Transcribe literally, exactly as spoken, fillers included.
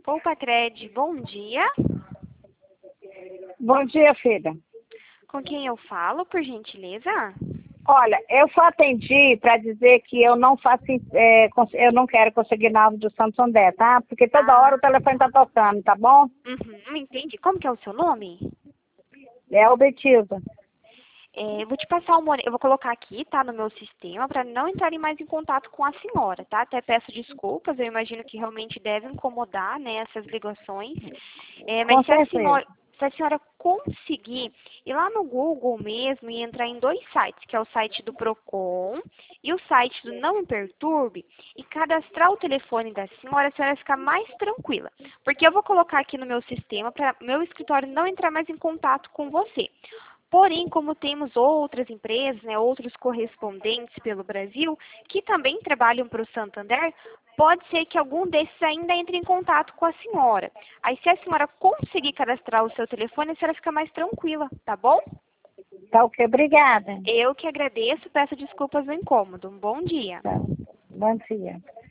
Poupa-Cred, bom dia. Bom dia, filha. Com quem eu falo, por gentileza? Olha, eu só atendi para dizer que eu não faço, é, cons- eu não quero conseguir nada do Santander, tá? Porque toda Ah, hora o telefone tá tocando, tá bom? uhum, entendi. Como que é o seu nome? É o Betilda. É, eu vou te passar uma, eu vou colocar aqui, tá, no meu sistema, para não entrarem mais em contato com a senhora, tá? Até peço desculpas, eu imagino que realmente deve incomodar, né, essas ligações. É, Com mas se a certeza. senhora, se a senhora conseguir ir lá no Google mesmo e entrar em dois sites, que é o site do Procon e o site do Não Me Perturbe, e cadastrar o telefone da senhora, a senhora ficar mais tranquila. Porque eu vou colocar aqui no meu sistema para meu escritório não entrar mais em contato com você. Porém, como temos outras empresas, né, outros correspondentes pelo Brasil, que também trabalham para o Santander, pode ser que algum desses ainda entre em contato com a senhora. Aí, se a senhora conseguir cadastrar o seu telefone, a senhora fica mais tranquila, tá bom? Tá ok, obrigada. Eu que agradeço, peço desculpas do incômodo. Um bom dia. Tá. Bom dia.